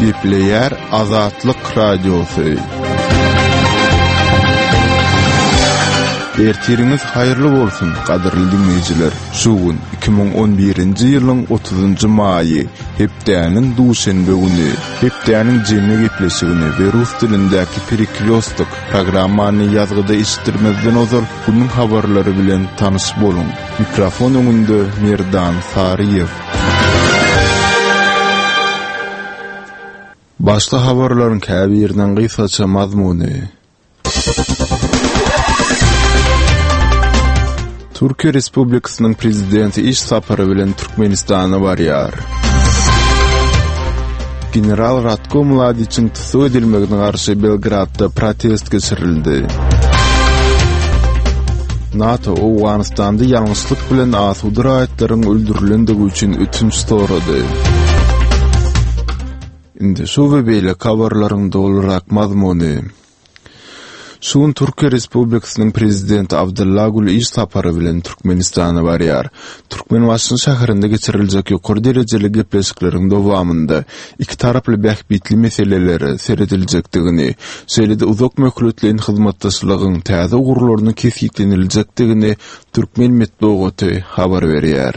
Gepleýär Azatlyk Radiosu. Ertiriniz hayırlı bolsun, gaderli dinleyijiler. Şu gün 2011-nji ýylyň 30-njy maýy, hepdäniň duşenbe güni, hepdäniň jemle gepleşigini we rus dilindäki periklostuk programmany ýazgyda işdirmezden ozal günüň habarlary bilen tanyş bolun. Mikrofon öňünde Merdan Sariýew. Başda habarlaryň käbi ýerden gysaça mazmuny. Türkiýe Respublikasynyň prezidenti iş sapary bilen Türkmenistana barýar. General Ratko Mladiçiň tutup edilmegine garşy Belgradda protest geçirildi. NATO Awganistanda ýalňyşlyk bilen asudy raýatlaryň öldürilendigi üçin ötünç sorady. Indi şu we beýle habarlaryň dolarak mazmuny. Şuň Türkiýe Respublikasynyň prezidenti Abdullah Gül iş sapary bilen Türkmenistana barýar. Türkmenbaşyň şäherinde geçiriljek ýokary derejeli gepleşikleriň dowamında iki taraply bähbitli meseleleri serediljekdigini, şeýle-de uzak möhletliň hyzmatdaşlygyň täze gurularyny kesikleniljakdigini Türkmen medeniýeti habar berýär.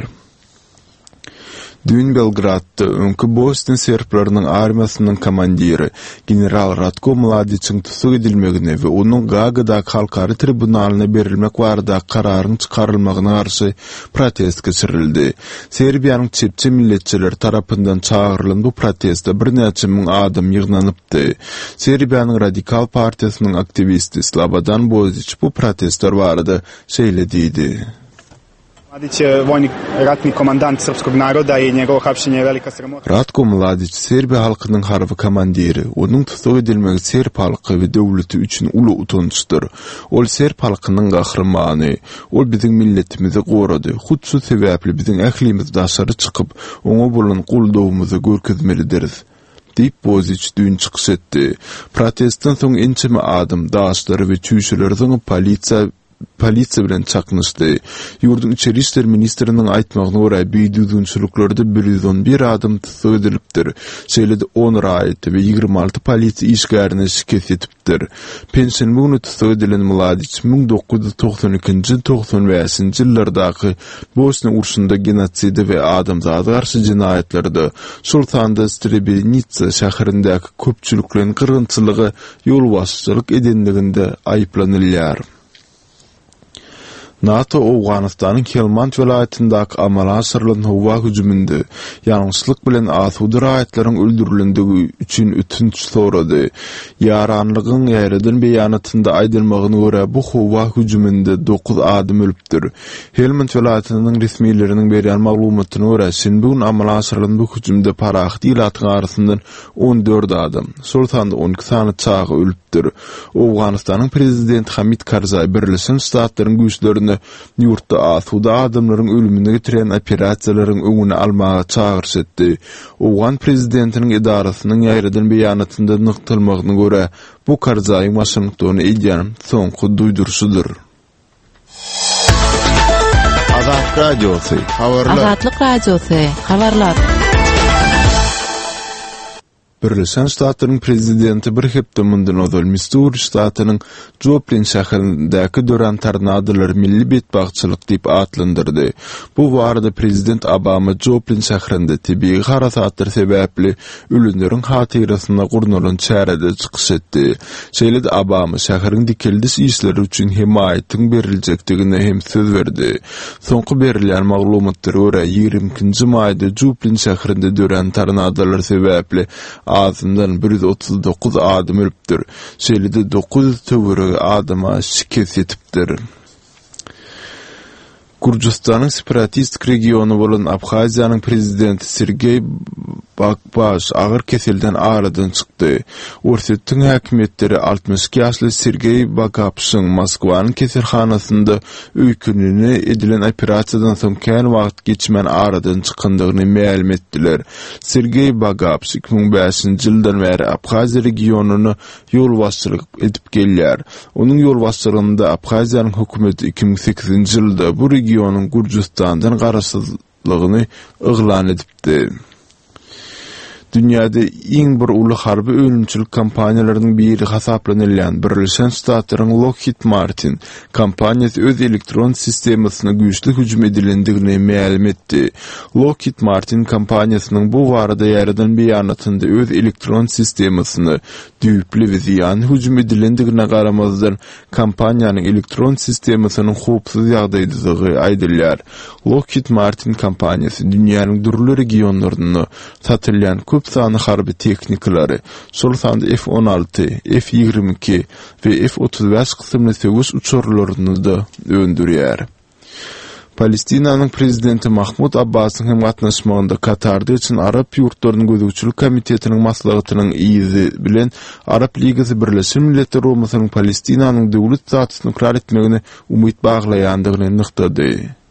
Dün Belgradda öňkü Bosniýa serplarynyň armiýasynyň komandiri General Ratko Mladiçiň tutup edilmegine we onuň Gagada halkary tribunalyna berilmek barada kararyň çykarylmagyna garşy protest geçirildi. Serbiýanyň çepçi milletçiler tarapyndan çağırılan bu protestde bir neçe miň adam ýygnanypdy. Serbiýanyň Radikal partiýasynyň aktivisti Slobodan Bozic bu protestler barada şeýle diýdi. Mladić je vojnik, ratni komandant srpskog naroda i njegovo hapšenje je velika sramota. Ratko Mladić Serbiýa halkynyň harby komandiri. Onuň tutup edilmegi Serb halky we döwleti üçin uly utançdyr. Ol Serb halkynyň gahrymany. Ol biziň milletimizi gorady. Hutsu sebäpli biziň ählimiz daşary çykyp, oňa bolan guldawymyzy görkezmelidir. Diýip Bozic dün çykyş etdi. Protestdan soň ençeme adam, daşlary we çüýşüler polisiýa bilen çaknyşdy. Ýurdun içeri işler ministriniň aýtmagyna görä beýdüzünçülüklerde 111 adam tutup edilipdir. Şeýle-de 10 raýat we 26 polisiýa işgärine şikayet etipdir. Pensiýany güni tutup edilen Mladiç 1992-95-nji ýyllardaky Bosniýa urşunda genotsid we adamzady garşy jinaýatlerde Sultanda Srebrenica şäherindäki köpçülikleriň kırgınçylygy ýolbaşçylyk edenliginde aýyplanylýar. NATO Awganistanyň Helmand welaýatyndaky amala asyrylan howa hüjüminde ýalňyşlyk bilen asudy raýatlaryň öldürilendigi üçin ötünç sorady. Ýaranlygyň ýerden beýanatynda aýdylmagyna görä bu howa hüjüminde 9 adam ölüpdir. Helmand welaýatynyň resmiýetleriniň berýän maglumatyna görä şenbe gün amala asyrylan bu hüjümde parahat ýylatyň arasyndan 14 adam, Sultanda 12 sany çağı ölüpdir. Awganistanyň prezidenti Hamid Karzai Birleşen Ştatlaryň güýçlerini ýurtda asuda adamlaryň ölümine getiren operasiýalaryň öňüne almaga çağırş etdi. Owgan prezidentiniň idarasynyň ýaýradan beýanatynda nykdylmagyna görä bu Karzai Washingtony edýän soňky duýdurşudyr. Azatlyk Radiosu habarlar. Birleşen Ştatlaryň prezidenti bir hepde mundan ozal Missouri ştatynyň Joplin şäherindäki dören tornadolar milli betbagçylyk diýip atlandyrdy. Bu barada prezident Obama Joplin şäherinde tebii harasatlar sebäpli ölümleriň hatyrasyna gurnulan çärede çykyş etdi. Şeýle-de Obama şäheriň dikildiş işleri üçin himayatyň beriljakdigine hem söz berdi. Soňky berilýän maglumatlary görä 22-nji maýda Joplin şäherinde dören tornadolar sebäpli azından 139 adam ölüpdir. Şeýle-de 900 töweregi adama şikayet etipdir. Gürjistanyň separatistik regiony bolan Abhaziýanyň prezidenti Sergey Bakbaş agyr keselden aradan çykdy. Orsettiň häkimetleri 62 ýaşly Sergey Bakapşyň Moskwanyň keselhanasynda öýkününe edilen operasiýadan soň kän wagt geçmän aradan çykandygyny ma'lum etdiler. Sergey Bakapş 2005-nji ýyldan beri Abhaziýa regionuny ýolbaşçylyk edip gelýär. Onuň ýolbaşçylygynda Abhaziýanyň hökümeti 2008-nji ýylda bu regionyň Gürjistandan garaşsyzlygyny yglan edipdi. Dünyada iň bir uly harby ölümçülük kampaniýalarynyň biri hasaplanylýan Birleşen Ştatlaryň Lockheed Martin kompaniýasy öz elektron sistemasyna güýçli hüjüm edilendigini ma'lum etdi. Lockheed Martin kompaniýasynyň bu barada ýaradan beýanatynda öz elektron sistemasyny düýpli we ziýan hüjüm edilendigine garamazdan kompaniýanyň elektron sistemasynyň howpsuz ýagdaýdalygy aýdylýar. Lockheed Martin kompaniýasy dünýäniň durly regionlaryny satylýan köp sany harby teknikalary, şol sanda F-16, F-22 we F-35 kysymly söwüş uçurlaryny da öndürýär. Palestinanyň prezidenti Mahmud Abbasyň hem gatnaşmagynda Katarda üçin Arap ýurtlarynyň gözükçülük komitetiniň maslahatynyň izi bilen Arap Ligasy Birleşen Milletler Romasynyň Palestinanyň döwlet statusyny ikrar etmegine umyt baglaýandygyny nyktady.